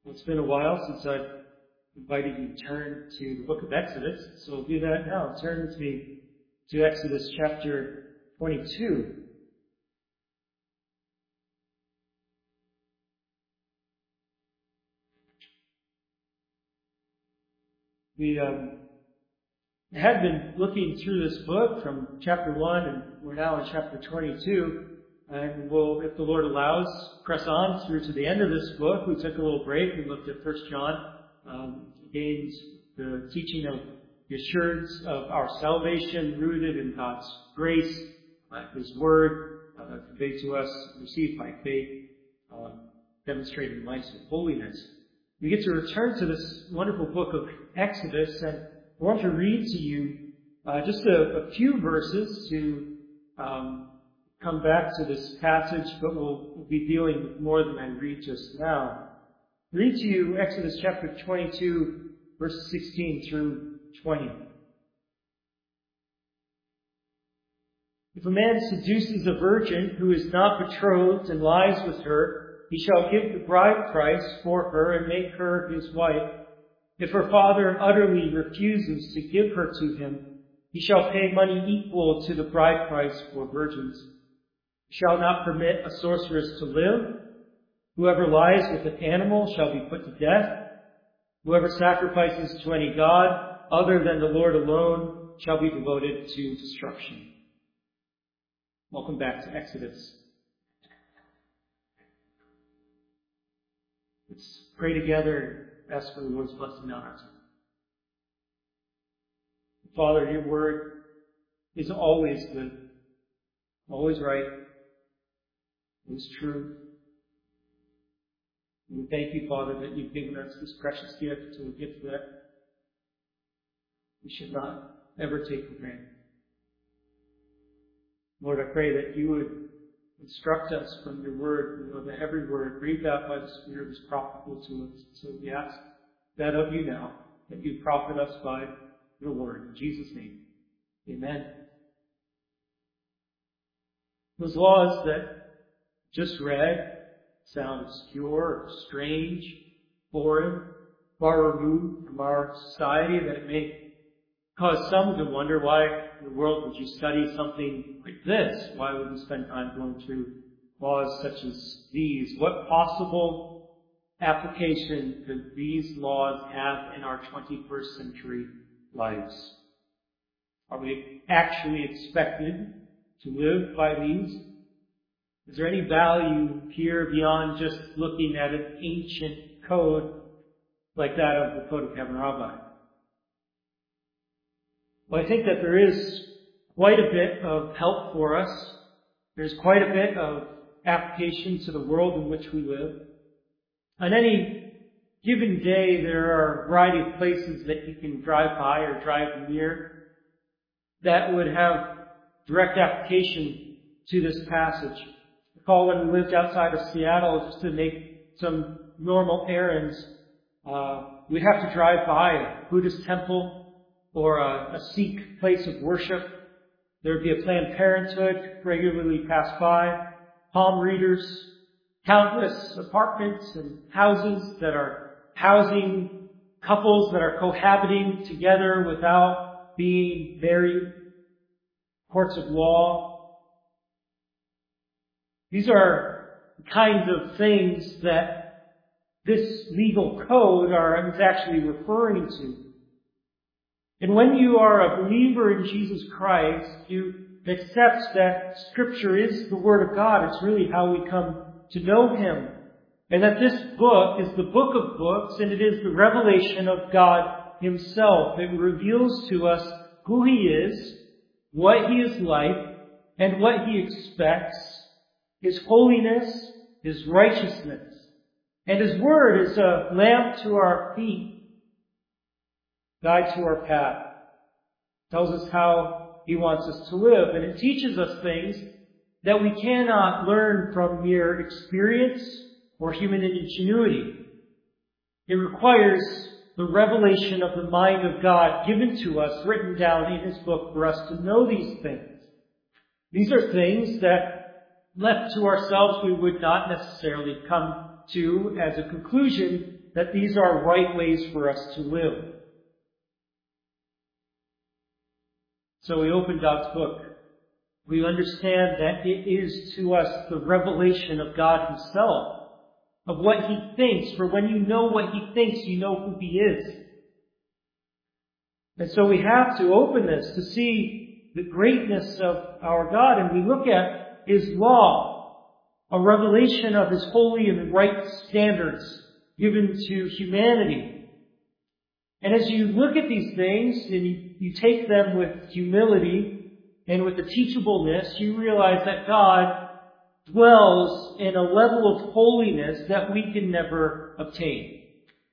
Well, it's been a while since I've invited you to turn to the book of Exodus, so we'll do that now. Turn with me to Exodus chapter 22. We had been looking through this book from chapter 1, and we're now in chapter 22. And we'll, if the Lord allows, press on through to the end of this book. We took a little break. We looked at 1 John, gained the teaching of the assurance of our salvation rooted in God's grace, His Word, conveyed to us, received by faith, demonstrating lives of holiness. We get to return to this wonderful book of Exodus, and I want to read to you just a few verses to come back to this passage, but we'll be dealing with more than I read just now. Read to you Exodus chapter 22, verses 16 through 20. If a man seduces a virgin who is not betrothed and lies with her, he shall give the bride price for her and make her his wife. If her father utterly refuses to give her to him, he shall pay money equal to the bride price for virgins. Shall not permit a sorceress to live. Whoever lies with an animal shall be put to death. Whoever sacrifices to any god other than the Lord alone shall be devoted to destruction. Welcome back to Exodus. Let's pray together and ask for the Lord's blessing on us. Father, your word is always good, always right. It is true. And we thank you, Father, that you've given us this precious gift, a gift that we should not ever take for granted. Lord, I pray that you would instruct us from your word. We know that every word breathed out by the Spirit is profitable to us. So we ask that of you now, that you profit us by your word. In Jesus' name, amen. Those laws that just read sound obscure or strange, foreign, far removed from our society, that it may cause some to wonder, why in the world would you study something like this? Why would you spend time going through laws such as these? What possible application could these laws have in our 21st century lives? Are we actually expected to live by these? Is there any value here beyond just looking at an ancient code like that of the Code of Hammurabi? Well, I think that there is quite a bit of help for us. There's quite a bit of application to the world in which we live. On any given day, there are a variety of places that you can drive by or drive near that would have direct application to this passage. I recall when we lived outside of Seattle, just to make some normal errands, we'd have to drive by a Buddhist temple or a Sikh place of worship. There would be a Planned Parenthood regularly pass by, palm readers, countless apartments and houses that are housing couples that are cohabiting together without being married, courts of law. These are the kinds of things that this legal code is actually referring to. And when you are a believer in Jesus Christ, you accept that Scripture is the Word of God. It's really how we come to know Him. And that this book is the book of books, and it is the revelation of God Himself. It reveals to us who He is, what He is like, and what He expects, His holiness, His righteousness. And His Word is a lamp to our feet, guide to our path. It tells us how He wants us to live. And it teaches us things that we cannot learn from mere experience or human ingenuity. It requires the revelation of the mind of God given to us, written down in His book for us to know these things. These are things that, left to ourselves, we would not necessarily come to as a conclusion that these are right ways for us to live. So we open God's book. We understand that it is to us the revelation of God Himself, of what He thinks. For when you know what He thinks, you know who He is. And so we have to open this to see the greatness of our God. And we look at His law, a revelation of His holy and right standards given to humanity. And as you look at these things and you take them with humility and with the teachableness, you realize that God dwells in a level of holiness that we can never obtain.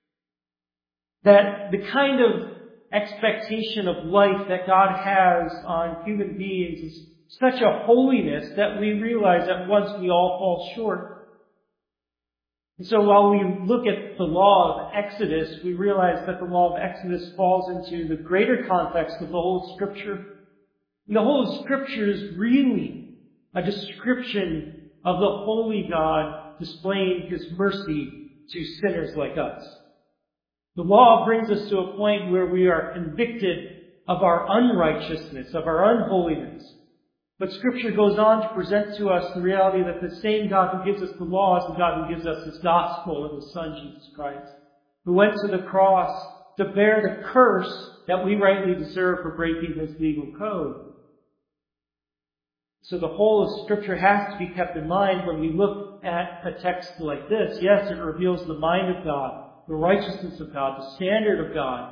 That the kind of expectation of life that God has on human beings is such a holiness that we realize at once we all fall short. And so while we look at the law of Exodus, we realize that the law of Exodus falls into the greater context of the whole of Scripture. And the whole of Scripture is really a description of the holy God displaying His mercy to sinners like us. The law brings us to a point where we are convicted of our unrighteousness, of our unholiness. But Scripture goes on to present to us the reality that the same God who gives us the law is the God who gives us His gospel and His Son, Jesus Christ, who went to the cross to bear the curse that we rightly deserve for breaking His legal code. So the whole of Scripture has to be kept in mind when we look at a text like this. Yes, it reveals the mind of God, the righteousness of God, the standard of God.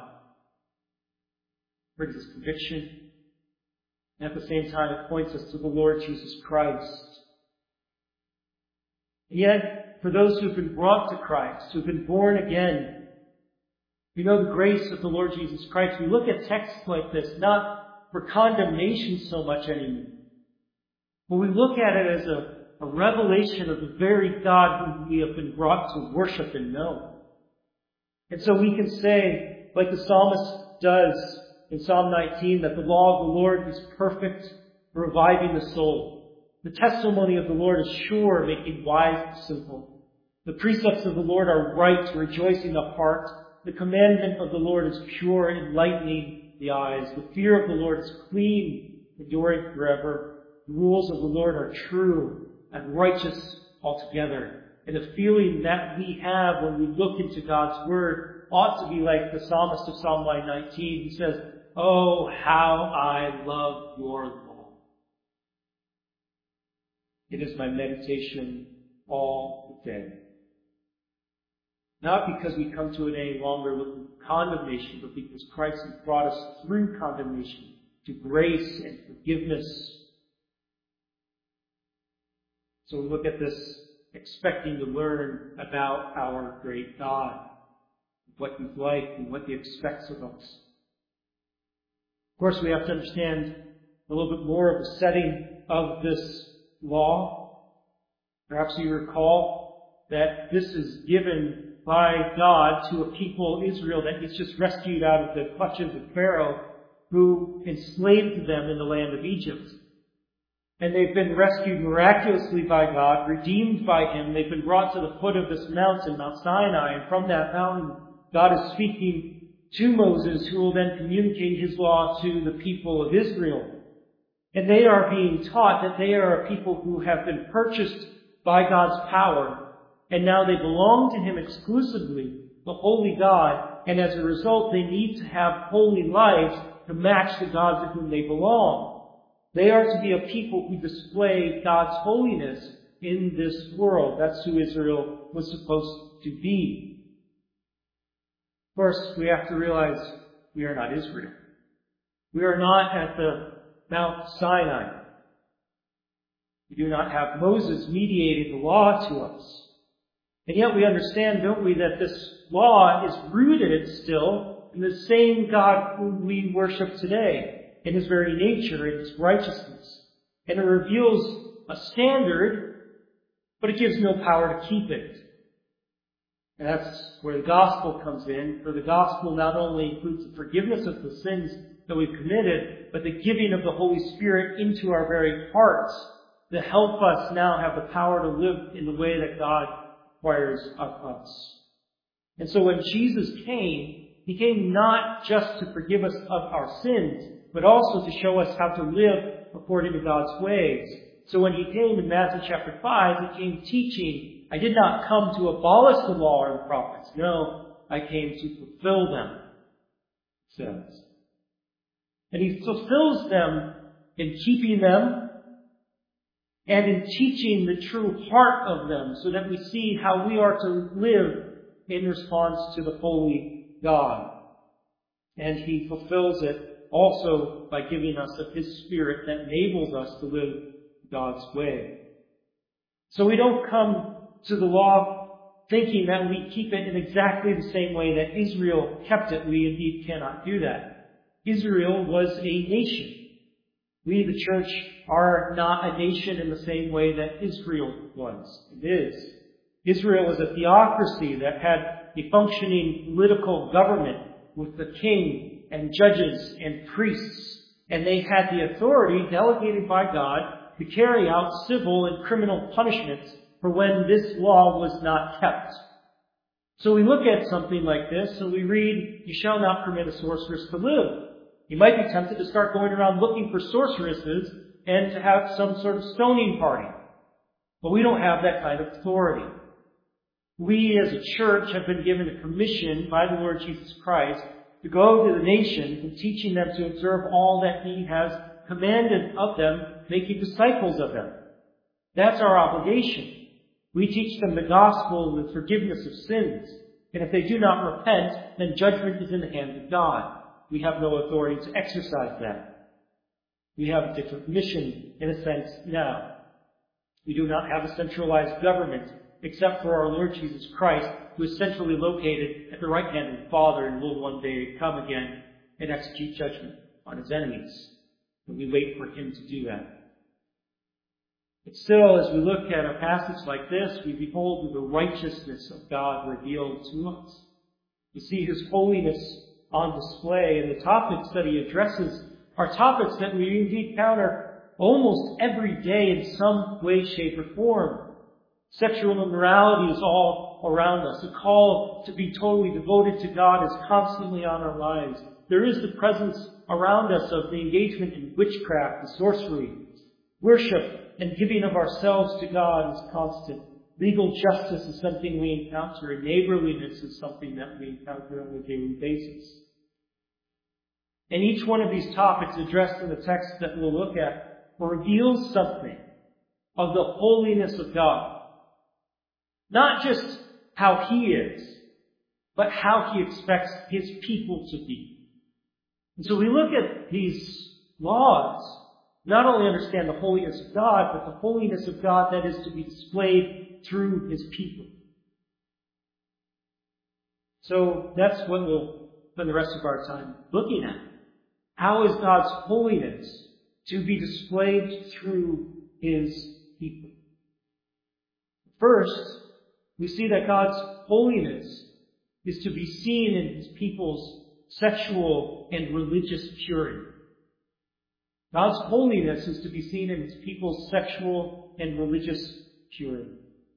It brings us conviction. And at the same time, it points us to the Lord Jesus Christ. And yet, for those who've been brought to Christ, who've been born again, we know the grace of the Lord Jesus Christ. We look at texts like this, not for condemnation so much anymore, but we look at it as a revelation of the very God whom we have been brought to worship and know. And so we can say, like the psalmist does in Psalm 19, that the law of the Lord is perfect, reviving the soul. The testimony of the Lord is sure, making wise the simple. The precepts of the Lord are right, rejoicing the heart. The commandment of the Lord is pure, enlightening the eyes. The fear of the Lord is clean, enduring forever. The rules of the Lord are true and righteous altogether. And the feeling that we have when we look into God's Word ought to be like the psalmist of Psalm 119 who says, "Oh, how I love your law. It is my meditation all the day." Not because we come to it any longer looking for condemnation, but because Christ has brought us through condemnation to grace and forgiveness. So we look at this expecting to learn about our great God, what He's like and what He expects of us. Of course, we have to understand a little bit more of the setting of this law. Perhaps you recall that this is given by God to a people, Israel, that He's just rescued out of the clutches of Pharaoh, who enslaved them in the land of Egypt. And they've been rescued miraculously by God, redeemed by Him. They've been brought to the foot of this mountain, Mount Sinai, and from that mountain, God is speaking to Moses, who will then communicate His law to the people of Israel. And they are being taught that they are a people who have been purchased by God's power, and now they belong to Him exclusively, the holy God, and as a result they need to have holy lives to match the God to whom they belong. They are to be a people who display God's holiness in this world. That's who Israel was supposed to be. First, we have to realize we are not Israel. We are not at the Mount Sinai. We do not have Moses mediating the law to us. And yet we understand, don't we, that this law is rooted still in the same God whom we worship today, in His very nature, in His righteousness. And it reveals a standard, but it gives no power to keep it. And that's where the gospel comes in, for the gospel not only includes the forgiveness of the sins that we've committed, but the giving of the Holy Spirit into our very hearts to help us now have the power to live in the way that God requires of us. And so when Jesus came, He came not just to forgive us of our sins, but also to show us how to live according to God's ways. So when He came in Matthew chapter 5, He came teaching, I did not come to abolish the law or the prophets. No, I came to fulfill them, it says. And He fulfills them in keeping them and in teaching the true heart of them, so that we see how we are to live in response to the holy God. And He fulfills it also by giving us of His Spirit that enables us to live God's way. So we don't come to the law thinking that we keep it in exactly the same way that Israel kept it. We indeed cannot do that. Israel was a nation. We, the church, are not a nation in the same way that Israel was. It is. Israel was a theocracy that had a functioning political government with the king and judges and priests. And they had the authority delegated by God to carry out civil and criminal punishments for when this law was not kept. So we look at something like this and we read, "You shall not permit a sorceress to live." You might be tempted to start going around looking for sorceresses and to have some sort of stoning party. But we don't have that kind of authority. We as a church have been given a commission by the Lord Jesus Christ to go to the nations and teaching them to observe all that He has commanded of them, making disciples of them. That's our obligation. We teach them the gospel and the forgiveness of sins. And if they do not repent, then judgment is in the hands of God. We have no authority to exercise that. We have a different mission, in a sense, now. We do not have a centralized government, except for our Lord Jesus Christ, who is centrally located at the right hand of the Father and will one day come again and execute judgment on His enemies. And we wait for Him to do that. But still, as we look at a passage like this, we behold the righteousness of God revealed to us. We see His holiness on display, and the topics that He addresses are topics that we indeed encounter almost every day in some way, shape, or form. Sexual immorality is all around us. The call to be totally devoted to God is constantly on our lives. There is the presence around us of the engagement in witchcraft and sorcery. Worship and giving of ourselves to God is constant. Legal justice is something we encounter, and neighborliness is something that we encounter on a daily basis. And each one of these topics addressed in the text that we'll look at reveals something of the holiness of God. Not just how He is, but how He expects His people to be. And so we look at these laws, not only understand the holiness of God, but the holiness of God that is to be displayed through His people. So that's what we'll spend the rest of our time looking at. How is God's holiness to be displayed through His people? First, we see that God's holiness is to be seen in His people's sexual and religious purity. God's holiness is to be seen in His people's sexual and religious purity.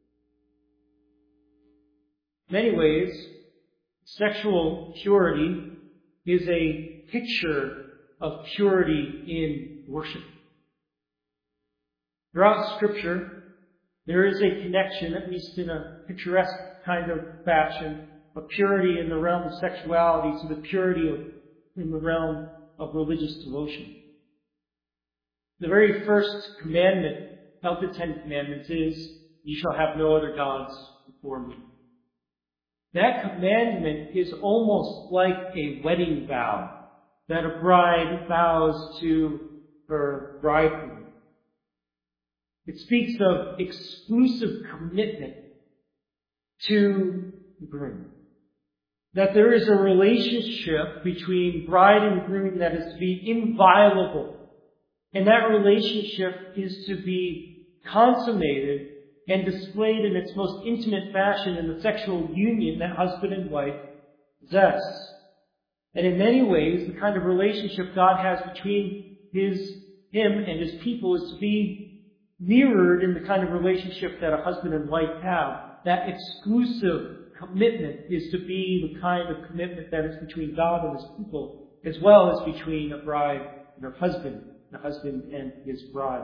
In many ways, sexual purity is a picture of purity in worship. Throughout Scripture, there is a connection, at least in a picturesque kind of fashion, of purity in the realm of sexuality to the purity in the realm of religious devotion. The very first commandment of the Ten Commandments is, "You shall have no other gods before me." That commandment is almost like a wedding vow that a bride vows to her bridegroom. It speaks of exclusive commitment to the groom. That there is a relationship between bride and groom that is to be inviolable. And that relationship is to be consummated and displayed in its most intimate fashion in the sexual union that husband and wife possess. And in many ways, the kind of relationship God has between Him and His people is to be mirrored in the kind of relationship that a husband and wife have. That exclusive commitment is to be the kind of commitment that is between God and His people, as well as between a bride and her husband, the husband and his bride.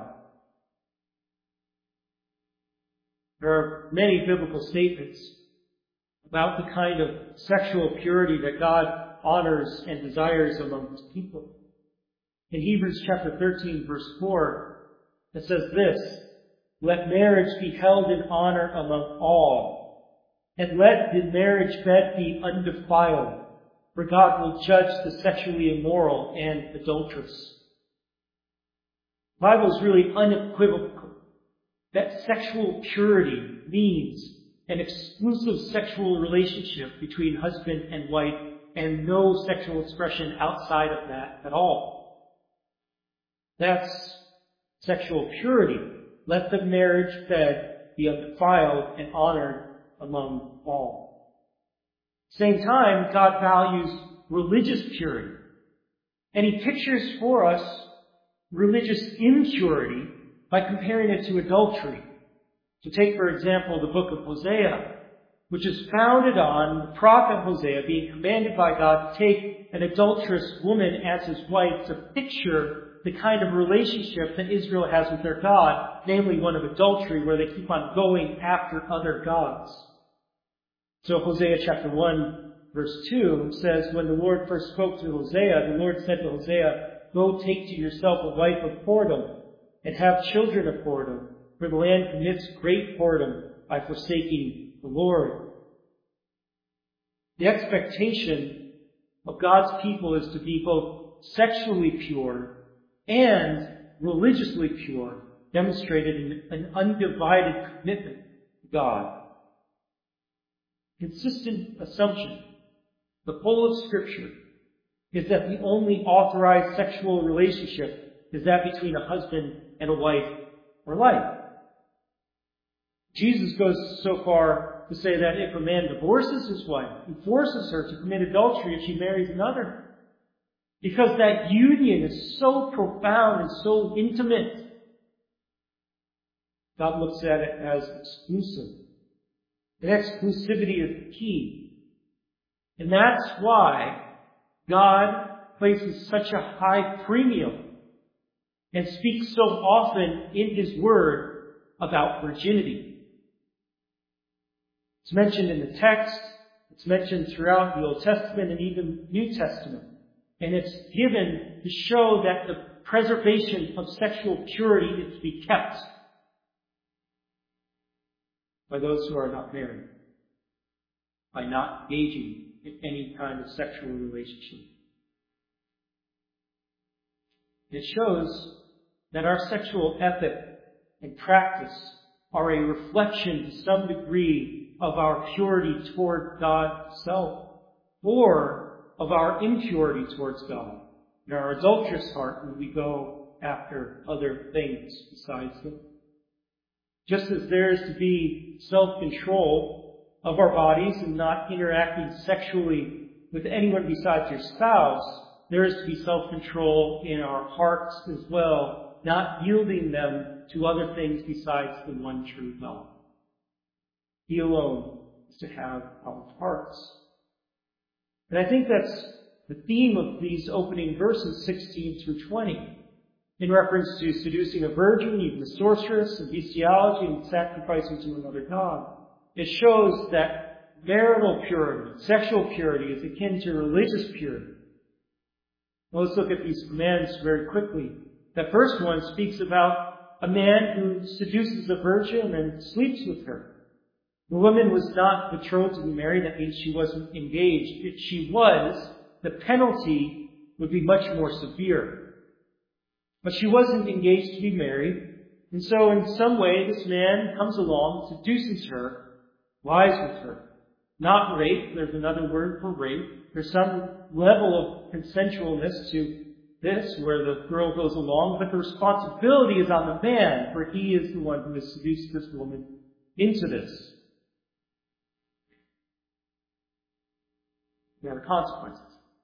There are many biblical statements about the kind of sexual purity that God honors and desires among His people. In Hebrews chapter 13, verse 4, it says this, "Let marriage be held in honor among all, and let the marriage bed be undefiled, for God will judge the sexually immoral and adulterous." The Bible is really unequivocal that sexual purity means an exclusive sexual relationship between husband and wife and no sexual expression outside of that at all. That's sexual purity. Let the marriage bed be undefiled and honored among all. At the same time, God values religious purity. And He pictures for us religious impurity by comparing it to adultery. So take, for example, the book of Hosea, which is founded on the prophet Hosea being commanded by God to take an adulterous woman as his wife to picture the kind of relationship that Israel has with their God, namely one of adultery, where they keep on going after other gods. So Hosea chapter 1, verse 2 says, "When the Lord first spoke to Hosea, the Lord said to Hosea, 'Go take to yourself a wife of whoredom, and have children of whoredom, for the land commits great whoredom by forsaking the Lord.'" The expectation of God's people is to be both sexually pure and religiously pure, demonstrated in an undivided commitment to God. Consistent assumption, the whole of Scripture, is that the only authorized sexual relationship is that between a husband and a wife or like. Jesus goes so far to say that if a man divorces his wife, he forces her to commit adultery if she marries another. Because that union is so profound and so intimate. God looks at it as exclusive. And exclusivity is the key. And that's why God places such a high premium and speaks so often in His Word about virginity. It's mentioned in the text, it's mentioned throughout the Old Testament and even New Testament. And it's given to show that the preservation of sexual purity is to be kept by those who are not married, by not engaging in any kind of sexual relationship. It shows that our sexual ethic and practice are a reflection to some degree of our purity toward God Himself, or of our impurity towards God, in our adulterous heart when we go after other things besides Him. Just as there is to be self-control of our bodies and not interacting sexually with anyone besides your spouse, there is to be self-control in our hearts as well, not yielding them to other things besides the one true God. He alone is to have our hearts. And I think that's the theme of these opening verses, 16 through 20, in reference to seducing a virgin, even a sorceress, and bestiality, and sacrificing to another god. It shows that marital purity, sexual purity, is akin to religious purity. Well, let's look at these commands very quickly. The first one speaks about a man who seduces a virgin and sleeps with her. The woman was not betrothed to be married. That means she wasn't engaged. If she was, the penalty would be much more severe. But she wasn't engaged to be married. And so in some way, this man comes along, seduces her, lies with her. Not rape. There's another word for rape. There's some level of consensualness to this, where the girl goes along, but the responsibility is on the man, for he is the one who has seduced this woman into this. There are consequences.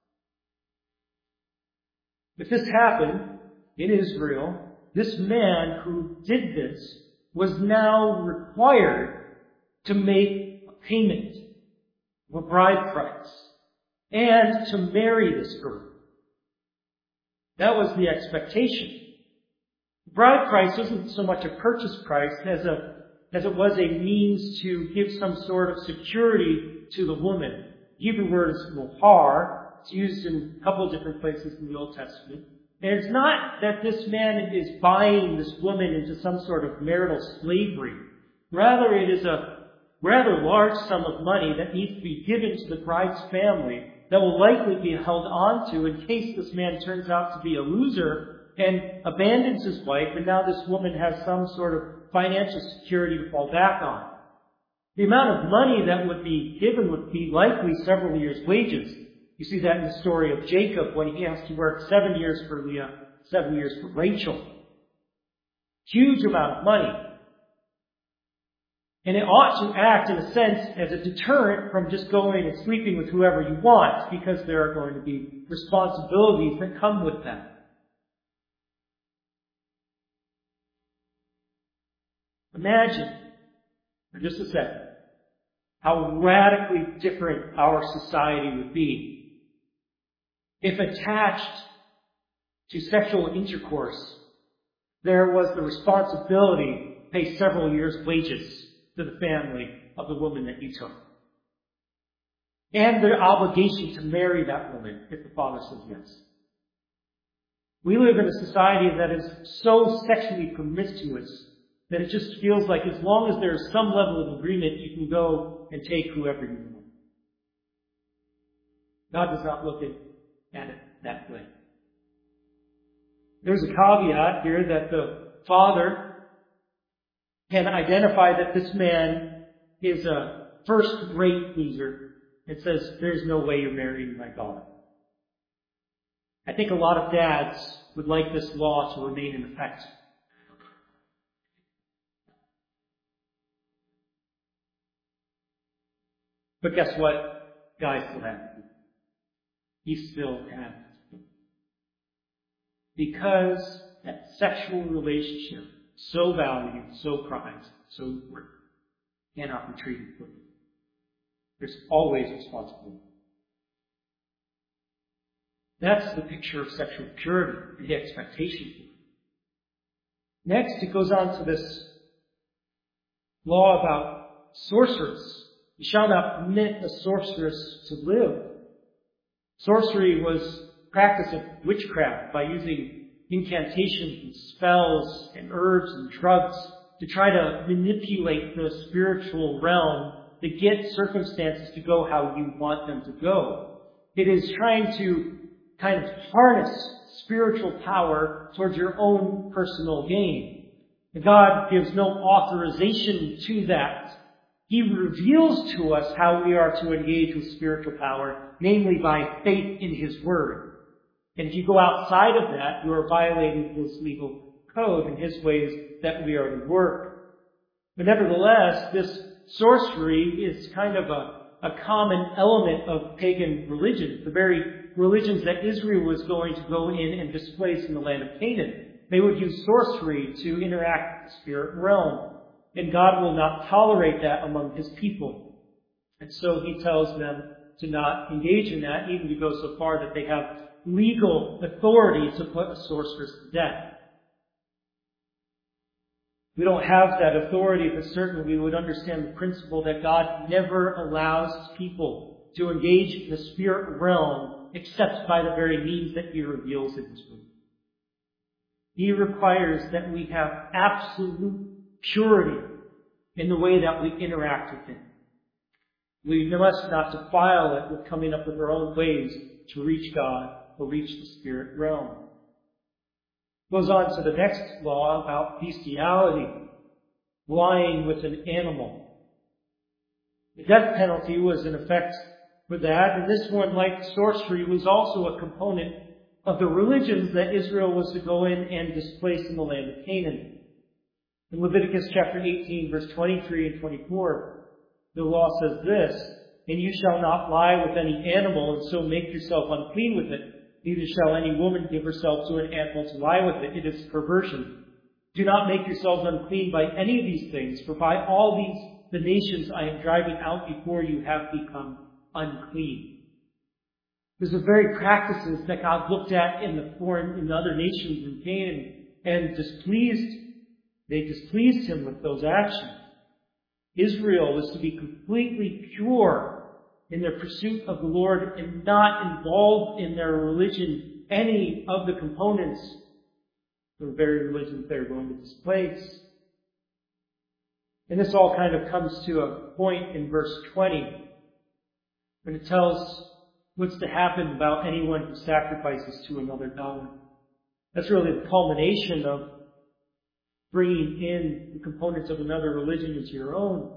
If this happened in Israel, this man who did this was now required to make a payment. of a bride price, and to marry this girl. That was the expectation. The bride price wasn't so much a purchase price as it was a means to give some sort of security to the woman. The Hebrew word is mohar. It's used in a couple of different places in the Old Testament. And it's not that this man is buying this woman into some sort of marital slavery. Rather, it is a rather large sum of money that needs to be given to the bride's family that will likely be held on to in case this man turns out to be a loser and abandons his wife, and now this woman has some sort of financial security to fall back on. The amount of money that would be given would be likely several years' wages. You see that in the story of Jacob when he has to work 7 years for Leah, 7 years for Rachel. Huge amount of money. And it ought to act, in a sense, as a deterrent from just going and sleeping with whoever you want, because there are going to be responsibilities that come with that. Imagine, for just a second, how radically different our society would be if attached to sexual intercourse there was the responsibility to pay several years' wages to the family of the woman that you took. And the obligation to marry that woman if the father says yes. We live in a society that is so sexually promiscuous that it just feels like as long as there's some level of agreement, you can go and take whoever you want. God does not look at it that way. There's a caveat here that the father can identify that this man is a first-rate loser. It says, there's no way you're marrying my daughter. I think a lot of dads would like this law to remain in effect. But guess what? Guys still have it. You still have it. Because that sexual relationship, so valued, so prized, so important, cannot be treated quickly. There's always responsibility. That's the picture of sexual purity, the expectation. Next, it goes on to this law about sorcerers. You shall not permit a sorceress to live. Sorcery was practice of witchcraft by using incantations and spells and herbs and drugs to try to manipulate the spiritual realm to get circumstances to go how you want them to go. It is trying to kind of harness spiritual power towards your own personal gain. And God gives no authorization to that. He reveals to us how we are to engage with spiritual power, namely by faith in His Word. And if you go outside of that, you are violating His legal code and His ways that we are to work. But nevertheless, this sorcery is kind of a common element of pagan religion. The very religions that Israel was going to go in and displace in the land of Canaan. They would use sorcery to interact with the spirit realm. And God will not tolerate that among His people. And so He tells them to not engage in that, even to go so far that they have legal authority to put a sorceress to death. We don't have that authority, but certainly we would understand the principle that God never allows His people to engage in the spirit realm except by the very means that He reveals in His Word. He requires that we have absolute purity in the way that we interact with Him. We must not defile it with coming up with our own ways to reach God or reach the spirit realm. Goes on to the next law about bestiality, lying with an animal. The death penalty was in effect for that, and this one, like sorcery, was also a component of the religions that Israel was to go in and displace in the land of Canaan. In Leviticus chapter 18, verse 23 and 24, the law says this, "And you shall not lie with any animal, and so make yourself unclean with it. Neither shall any woman give herself to an animal to lie with it. It is perversion. Do not make yourselves unclean by any of these things, for by all these the nations I am driving out before you have become unclean. Those are the very practices that God looked at in the other nations in Canaan and they displeased him with those actions. Israel was to be completely pure in their pursuit of the Lord and not involved in their religion any of the components of the very religions they were going to displace. And this all kind of comes to a point in verse 20 when it tells what's to happen about anyone who sacrifices to another god. That's really the culmination of bringing in the components of another religion into your own.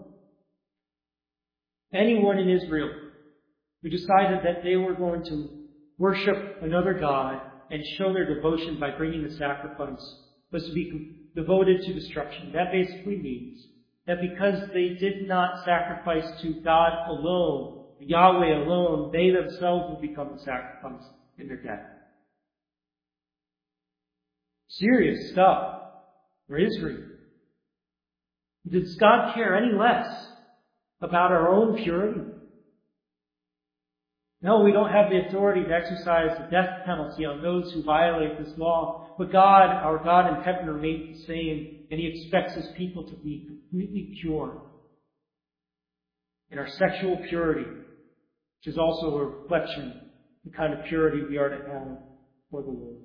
Anyone in Israel who decided that they were going to worship another god and show their devotion by bringing a sacrifice was to be devoted to destruction. That basically means that because they did not sacrifice to God alone, Yahweh alone, they themselves will become the sacrifice in their death. Serious stuff for Israel. Does God care any less about our own purity? No, we don't have the authority to exercise the death penalty on those who violate this law. But God, our God in heaven, remains the same, and He expects His people to be completely pure in our sexual purity, which is also a reflection of the kind of purity we are to have for the Lord.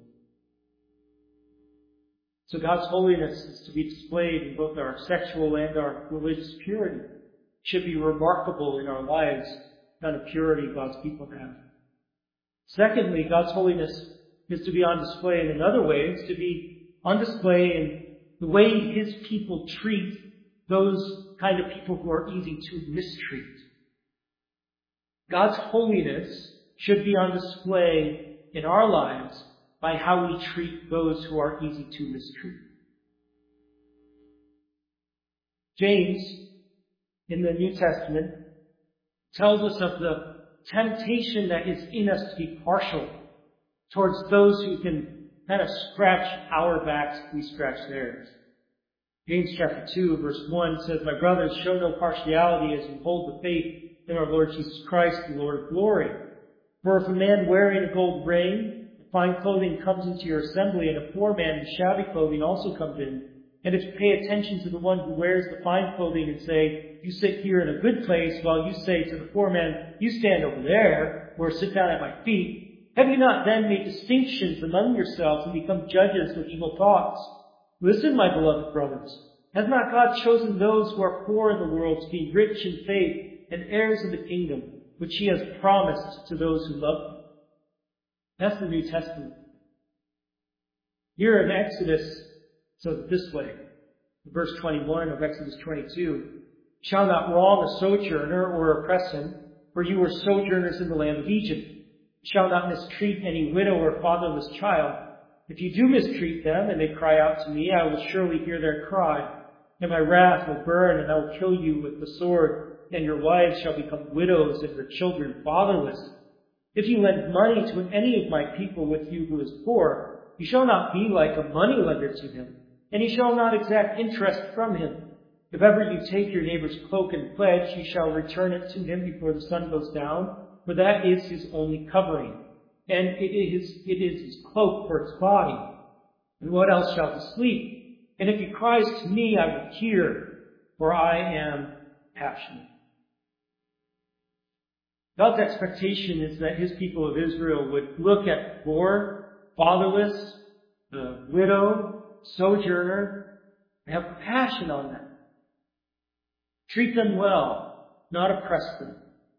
So God's holiness is to be displayed in both our sexual and our religious purity. It should be remarkable in our lives, the kind of purity God's people have. Secondly, God's holiness is to be on display in another way. It's to be on display in the way His people treat those kind of people who are easy to mistreat. God's holiness should be on display in our lives by how we treat those who are easy to mistreat. James, in the New Testament, tells us of the temptation that is in us to be partial towards those who can kind of scratch our backs if we scratch theirs. James chapter 2, verse 1 says, "My brothers, show no partiality as you hold the faith in our Lord Jesus Christ, the Lord of glory. For if a man wearing a gold ring, fine clothing comes into your assembly, and a poor man in shabby clothing also comes in, and if you pay attention to the one who wears the fine clothing and say, 'You sit here in a good place,' while you say to the poor man, 'You stand over there,' or 'Sit down at my feet,' have you not then made distinctions among yourselves and become judges with evil thoughts? Listen, my beloved brothers, has not God chosen those who are poor in the world to be rich in faith and heirs of the kingdom, which He has promised to those who love Him?" That's the New Testament. Here in Exodus, it says it this way, in verse 21 of Exodus 22, "Shall not wrong a sojourner or oppress him, for you were sojourners in the land of Egypt. Shall not mistreat any widow or fatherless child. If you do mistreat them, and they cry out to me, I will surely hear their cry, and my wrath will burn, and I will kill you with the sword, and your wives shall become widows, and your children fatherless. If you lend money to any of my people with you who is poor, you shall not be like a moneylender to him, and you shall not exact interest from him. If ever you take your neighbor's cloak and pledge, you shall return it to him before the sun goes down, for that is his only covering, and it is his cloak for its body. And what else shall he sleep? And if he cries to me, I will hear, for I am passionate." God's expectation is that His people of Israel would look at poor, fatherless, the widow, sojourner, and have compassion on them. Treat them well, not oppress them.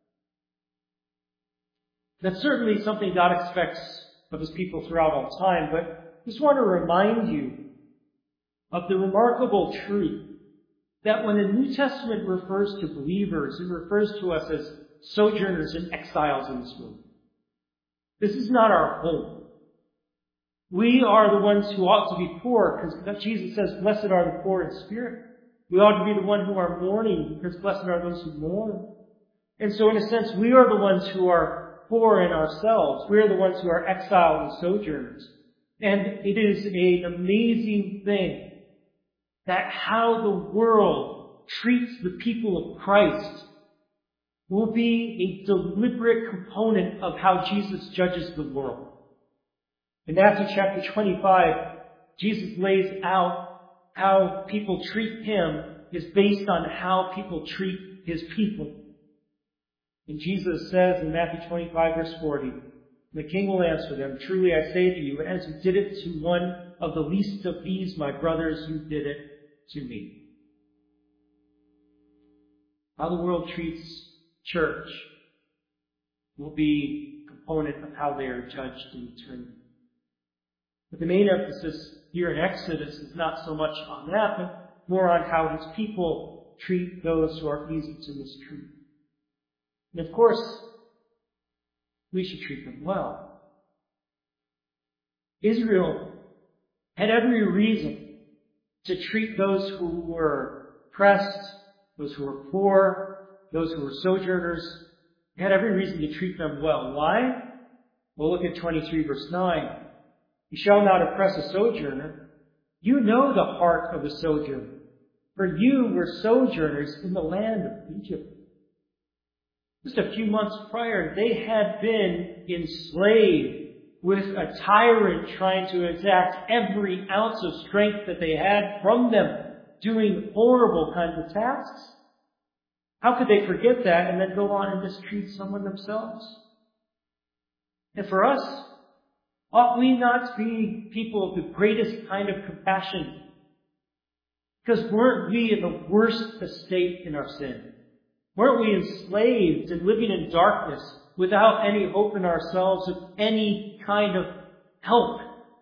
That's certainly something God expects of His people throughout all time, but I just want to remind you of the remarkable truth that when the New Testament refers to believers, it refers to us as sojourners and exiles in this world. This is not our home. We are the ones who ought to be poor, because Jesus says, "Blessed are the poor in spirit." We ought to be the ones who are mourning, because blessed are those who mourn. And so in a sense, we are the ones who are poor in ourselves. We are the ones who are exiled and sojourners. And it is an amazing thing that how the world treats the people of Christ will be a deliberate component of how Jesus judges the world. In Matthew chapter 25, Jesus lays out how people treat him is based on how people treat his people. And Jesus says in Matthew 25, verse 40, the king will answer them, "Truly I say to you, as you did it to one of the least of these, my brothers, you did it to me." How the world treats church will be a component of how they are judged in eternity. But the main emphasis here in Exodus is not so much on that, but more on how his people treat those who are easy to mistreat. And of course, we should treat them well. Israel had every reason to treat those who were oppressed, those who were poor, those who were sojourners. They had every reason to treat them well. Why? Well, look at 23 verse 9. "You shall not oppress a sojourner. You know the heart of the sojourner, for you were sojourners in the land of Egypt." Just a few months prior, they had been enslaved with a tyrant trying to exact every ounce of strength that they had from them, doing horrible kinds of tasks. How could they forget that and then go on and mistreat someone themselves? And for us, ought we not be people of the greatest kind of compassion? Because weren't we in the worst estate in our sin? Weren't we enslaved and living in darkness without any hope in ourselves of any kind of help?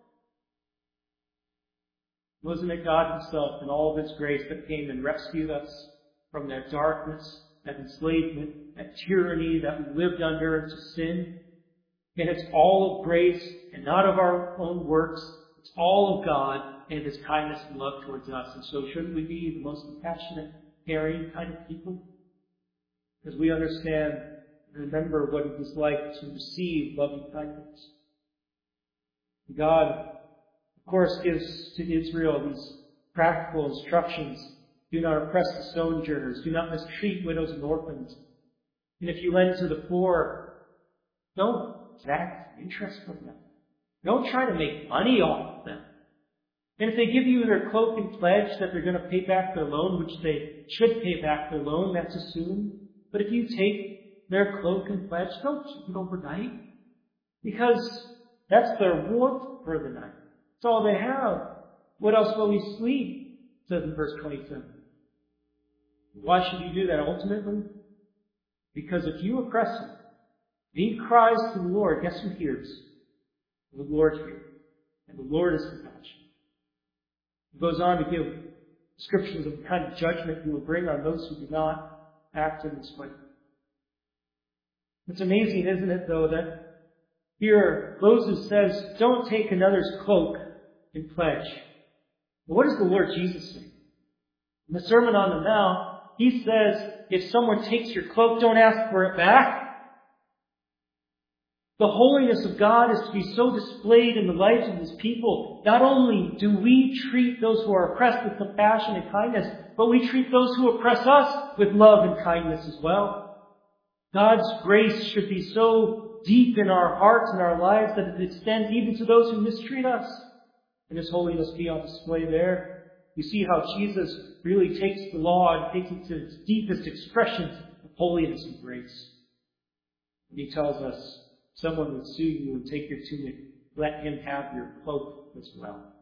Wasn't it God himself in all of his grace that came and rescued us from that darkness, that enslavement, that tyranny that we lived under into sin? And it's all of grace and not of our own works. It's all of God and his kindness and love towards us. And so shouldn't we be the most compassionate, caring kind of people? Because we understand and remember what it was like to receive loving kindness. God, of course, gives to Israel these practical instructions. Do not oppress the sojourners. Do not mistreat widows and orphans. And if you lend to the poor, don't exact interest from them. Don't try to make money off of them. And if they give you their cloak and pledge that they're going to pay back their loan, which they should pay back their loan, that's assumed. But if you take their cloak and pledge, don't keep it overnight. Because that's their warmth for the night. It's all they have. What else will we sleep? It says in verse 27. Why should you do that ultimately? Because if you oppress him, he cries to the Lord, guess who hears? The Lord hears. And the Lord is compassionate. He goes on to give descriptions of the kind of judgment he will bring on those who do not act in this way. It's amazing, isn't it, though, that here Moses says, don't take another's cloak and pledge. Well, what does the Lord Jesus say? In the Sermon on the Mount, he says, if someone takes your cloak, don't ask for it back. The holiness of God is to be so displayed in the lives of his people. Not only do we treat those who are oppressed with compassion and kindness, but we treat those who oppress us with love and kindness as well. God's grace should be so deep in our hearts and our lives that it extends even to those who mistreat us. And his holiness be on display there. You see how Jesus really takes the law and takes it to its deepest expressions of holiness and grace. And he tells us, someone would sue you and take your tunic. Let him have your cloak as well.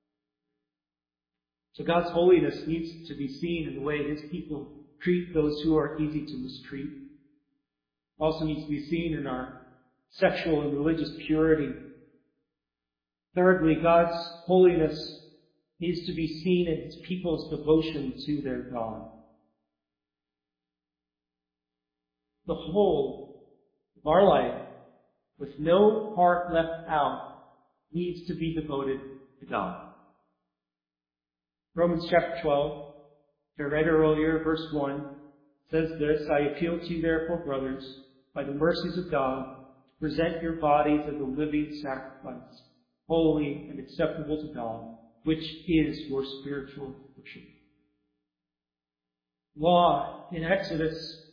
So God's holiness needs to be seen in the way his people treat those who are easy to mistreat. Also needs to be seen in our sexual and religious purity. Thirdly, God's holiness needs to be seen in his people's devotion to their God. The whole of our life, with no part left out, needs to be devoted to God. Romans chapter 12, I read earlier, verse 1, says this, I appeal to you therefore, brothers, by the mercies of God, to present your bodies as a living sacrifice, holy and acceptable to God, which is your spiritual worship. Law in Exodus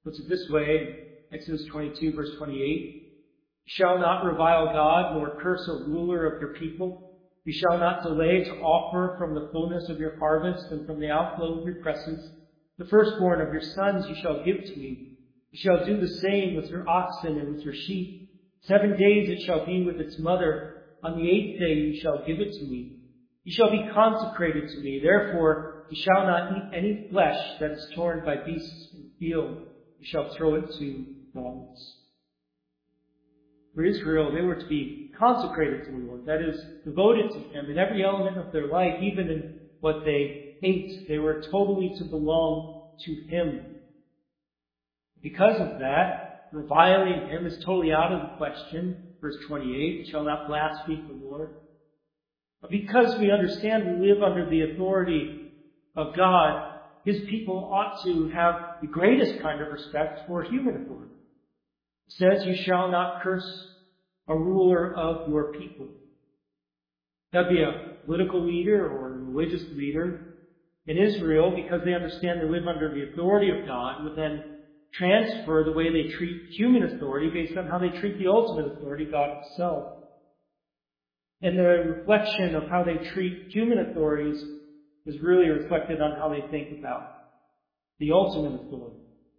Puts it this way, Exodus 22, verse 28. You shall not revile God, nor curse a ruler of your people. You shall not delay to offer from the fullness of your harvest and from the outflow of your presses. The firstborn of your sons you shall give to me. You shall do the same with your oxen and with your sheep. 7 days it shall be with its mother. On the 8th day you shall give it to me. You shall be consecrated to me. Therefore you shall not eat any flesh that is torn by beasts in the field. You shall throw it to dogs. For Israel, they were to be consecrated to the Lord. That is, devoted to Him in every element of their life, even in what they ate. They were totally to belong to Him. Because of that, reviling Him is totally out of the question. Verse 28, you shall not blaspheme the Lord. But because we understand we live under the authority of God, His people ought to have the greatest kind of respect for human authority. It says, you shall not curse a ruler of your people. That would be a political leader or a religious leader in Israel, because they understand they live under the authority of God, would then transfer the way they treat human authority based on how they treat the ultimate authority, God Himself. And the reflection of how they treat human authorities is really reflected on how they think about the ultimate authority.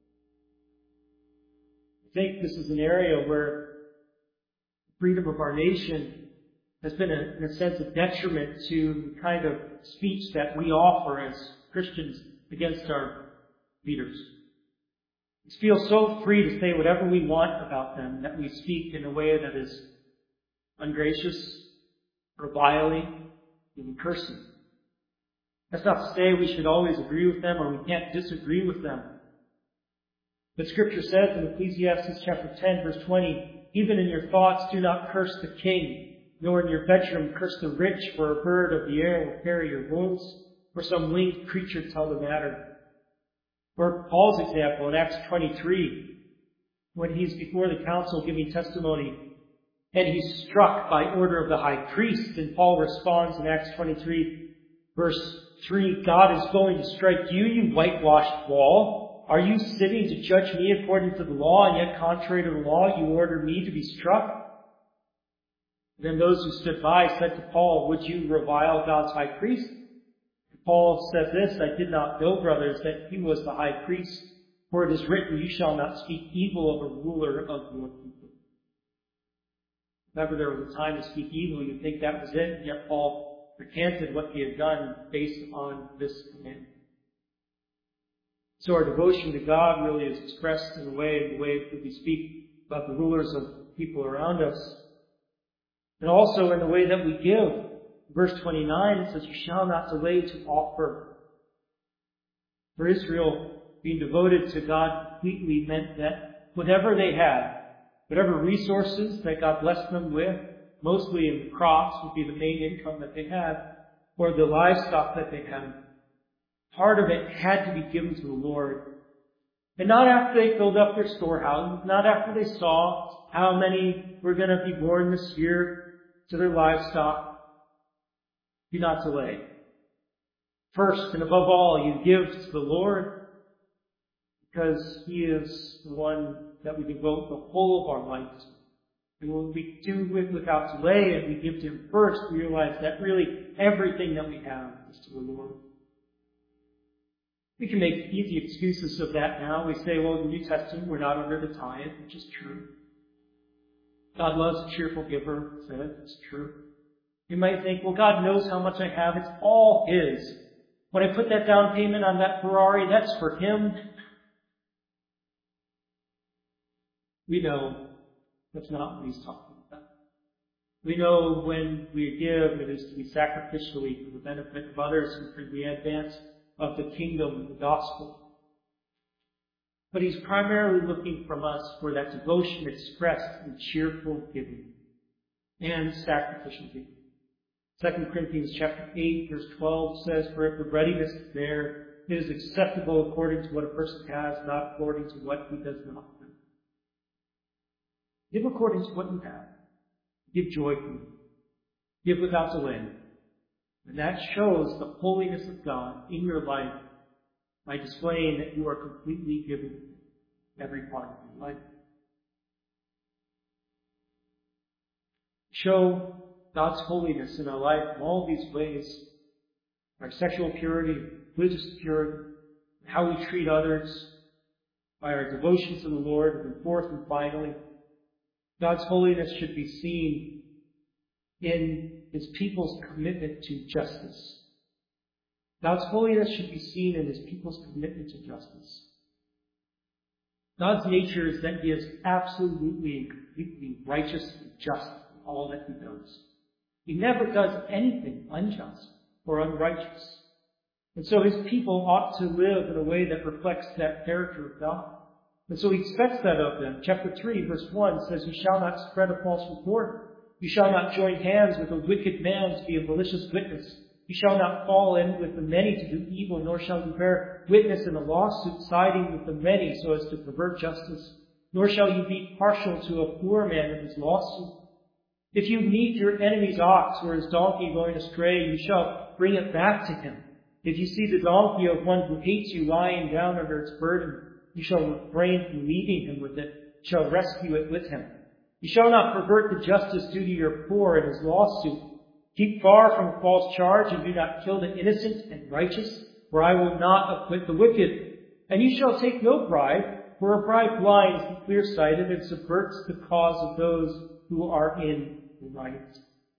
I think this is an area where freedom of our nation has been, in a sense, a detriment to the kind of speech that we offer as Christians against our leaders. We feel so free to say whatever we want about them, that we speak in a way that is ungracious, reviling, even cursing. That's not to say we should always agree with them or we can't disagree with them. But Scripture says in Ecclesiastes chapter 10, verse 20, even in your thoughts do not curse the king, nor in your bedroom curse the rich, for a bird of the air will carry your wounds, or some winged creature tell the matter. Or Paul's example in Acts 23, when he's before the council giving testimony, and he's struck by order of the high priest, and Paul responds in Acts 23, verse 3, God is going to strike you, you whitewashed wall. Are you sitting to judge me according to the law, and yet contrary to the law you order me to be struck? Then those who stood by said to Paul, would you revile God's high priest? Paul said this, I did not know, brothers, that he was the high priest, for it is written, you shall not speak evil of a ruler of your people. If ever there was a time to speak evil, you'd think that was it, and yet Paul recanted what he had done based on this command. So our devotion to God really is expressed in the way that we speak about the rulers of people around us. And also in the way that we give. Verse 29, it says, you shall not delay to offer. For Israel, being devoted to God completely meant that whatever they had, whatever resources that God blessed them with, mostly in the crops would be the main income that they had, or the livestock that they had, part of it had to be given to the Lord. And not after they filled up their storehouses, not after they saw how many were going to be born this year to their livestock. Do not delay. First and above all, you give to the Lord, because He is the one that we devote the whole of our life to. And when we do it without delay and we give to Him first, we realize that really everything that we have is to the Lord. We can make easy excuses of that now. We say, well, in the New Testament, we're not under the tithe, which is true. God loves a cheerful giver, said it's true. You might think, well, God knows how much I have. It's all His. When I put that down payment on that Ferrari, that's for Him. We know that's not what He's talking about. We know when we give, it is to be sacrificially for the benefit of others and for the advance of the kingdom, the gospel. But He's primarily looking from us for that devotion expressed in cheerful giving and sacrificial giving. 2 Corinthians chapter 8, verse 12 says, for if the readiness is there, it is acceptable according to what a person has, not according to what he does not have. Give according to what you have. Give joyfully. Give without delay. And that shows the holiness of God in your life by displaying that you are completely given. every part of your life. Show God's holiness in our life in all these ways. Our sexual purity, religious purity, how we treat others, by our devotion to the Lord, and fourth and finally, God's holiness should be seen in His people's commitment to justice. God's holiness should be seen in His people's commitment to justice. God's nature is that He is absolutely and completely righteous and just in all that He does. He never does anything unjust or unrighteous. And so His people ought to live in a way that reflects that character of God. And so He expects that of them. Chapter 3, verse 1 says, "You shall not spread a false report. You shall not join hands with a wicked man to be a malicious witness. You shall not fall in with the many to do evil, nor shall you bear witness in a lawsuit siding with the many so as to pervert justice. Nor shall you be partial to a poor man in his lawsuit. If you meet your enemy's ox or his donkey going astray, you shall bring it back to him. If you see the donkey of one who hates you lying down under its burden, you shall refrain from leaving him with it, you shall rescue it with him. You shall not pervert the justice due to your poor in his lawsuit. Keep far from false charge, and do not kill the innocent and righteous, for I will not acquit the wicked. And you shall take no bribe, for a bribe blinds the clear-sighted and subverts the cause of those who are in the right."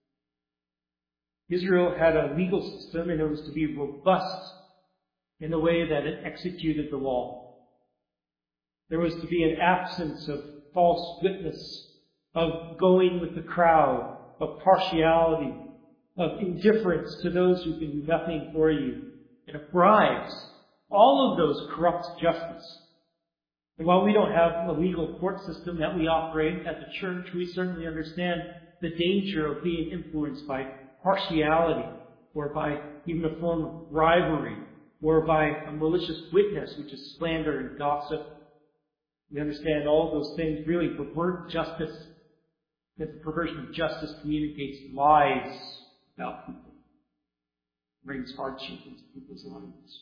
Israel had a legal system, and it was to be robust in the way that it executed the law. There was to be an absence of false witness, of going with the crowd, of partiality, of indifference to those who can do nothing for you, and of bribes. All of those corrupt justice. And while we don't have a legal court system that we operate at the church, we certainly understand the danger of being influenced by partiality, or by even a form of bribery, or by a malicious witness, which is slander and gossip. We understand all those things really pervert justice, that the perversion of justice communicates lies about people, brings hardship into people's lives.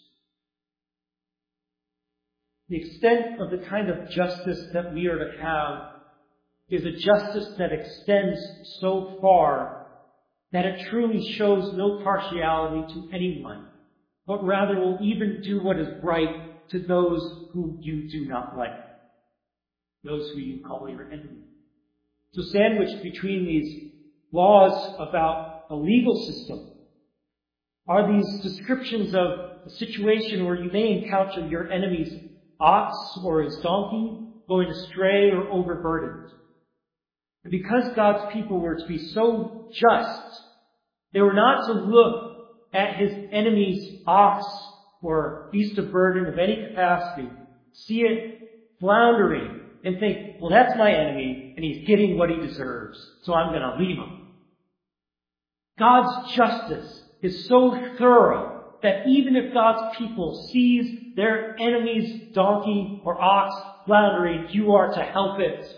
The extent of the kind of justice that we are to have is a justice that extends so far that it truly shows no partiality to anyone, but rather will even do what is right to those whom you do not like, those who you call your enemy. So sandwiched between these laws about a legal system are these descriptions of a situation where you may encounter your enemy's ox or his donkey going astray or overburdened. And because God's people were to be so just, they were not to look at his enemy's ox or beast of burden of any capacity, see it floundering, and think, well, that's my enemy, and he's getting what he deserves, so I'm going to leave him. God's justice is so thorough that even if God's people sees their enemy's donkey or ox floundering, you are to help it,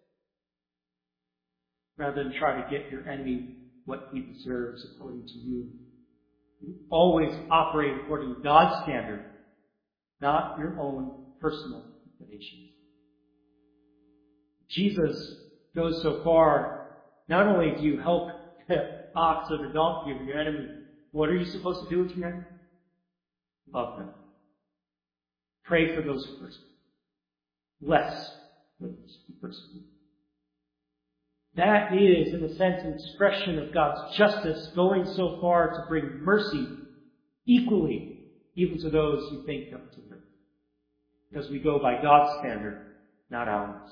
rather than try to get your enemy what he deserves according to you. You always operate according to God's standard, not your own personal inclinations. Jesus goes so far, not only do you help the ox or the donkey of your enemy, what are you supposed to do with your enemy? Love them. Pray for those who persecute. Bless those who persecute. That is, in a sense, an expression of God's justice going so far to bring mercy equally even to those who think don't deserve it. Because we go by God's standard, not ours.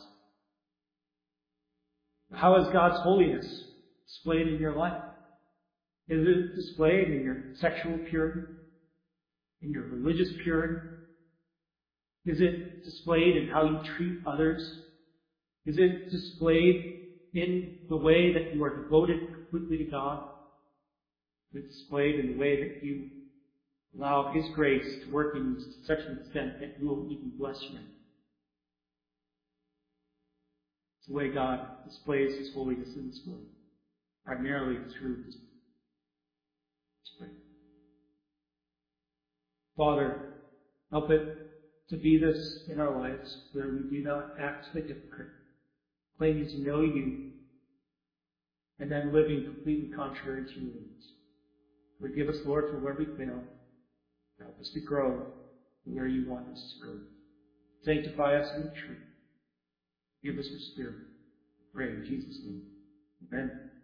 How is God's holiness displayed in your life? Is it displayed in your sexual purity? In your religious purity? Is it displayed in how you treat others? Is it displayed in the way that you are devoted completely to God? Is it displayed in the way that you allow His grace to work in you to such an extent that you will even bless you? It's the way God displays His holiness in this world, primarily through His. Let's pray. Father, help it to be this in our lives, where we do not act like a hypocrite, claiming to know you, and then living completely contrary to your ways. Forgive us, Lord, for where we fail. Help us to grow where you want us to grow. Sanctify us in the truth. Give us your Spirit. Pray in Jesus' name. Amen.